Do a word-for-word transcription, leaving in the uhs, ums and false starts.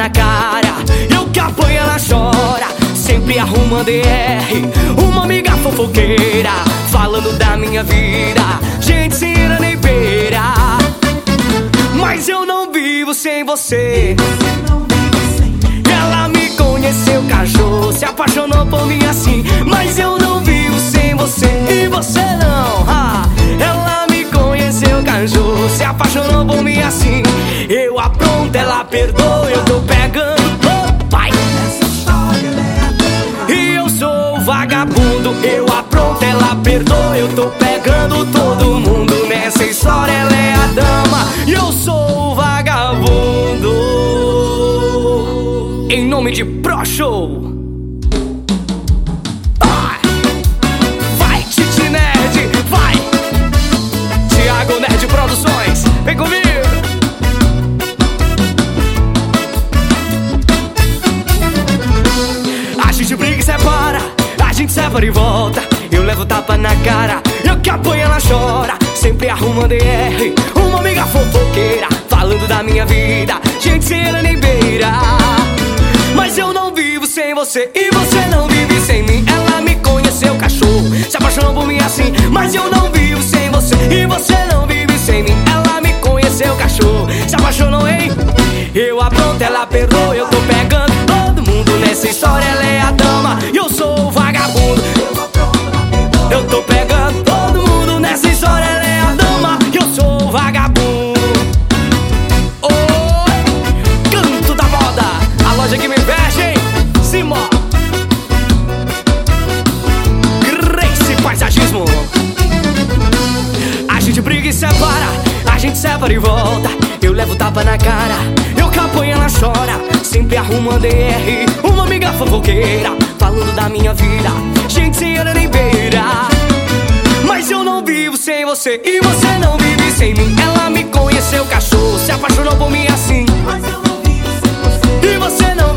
na cara, eu que apanho ela chora. Sempre arruma D R, uma amiga fofoqueira, falando da minha vida, gente sem ira nem beira. Mas eu não vivo sem você. Ela me conheceu, cachorro, se apaixonou por mim assim. Mas eu não vivo sem você, e você não. ah. Ela me conheceu, cachorro, se apaixonou por mim assim. Eu apronto, ela perdoa, eu tô pegando, oh, pai. E eu sou vagabundo, eu apronto, ela perdoa, eu tô pegando todo mundo. Nessa história ela é a dama e eu sou o vagabundo. Em nome de Pro Show. Vai, vai Titi Nerd, vai Thiago Nerd Produções, vem comigo. A gente briga e separa, a gente separa e volta. Eu levo tapa na cara, eu que apanho ela chora. Sempre arruma D R, uma amiga fofoqueira, falando da minha vida, gente sem ela nem beira. Mas eu não vivo sem você, e você não vive sem mim. Ela me conheceu, cachorro, se apaixonou por mim assim. Mas eu não vivo sem você, e você não vive sem mim. Ela me conheceu, cachorro, se apaixonou, hein? Eu apronto, ela perdoa, eu tô pegando todo mundo. Nessa história ela é a dama e eu sou o vagabundo. Eu tô pegando todo mundo, nessa história ela é a dama e eu sou o vagabundo. Oi, canto da moda, a loja que me veste, hein? Simó Grace Paisagismo. A gente briga e separa, a gente separa e volta. Eu levo tapa na cara, eu que apanho ela chora. Sempre arruma D R, uma amiga fofoqueira, falando da minha vida, gente sem ira nem beira. Mas eu não vivo sem você, e você não vive sem mim. Ela me conheceu, cachorro, se apaixonou por mim assim. Mas eu não vivo sem você, e você não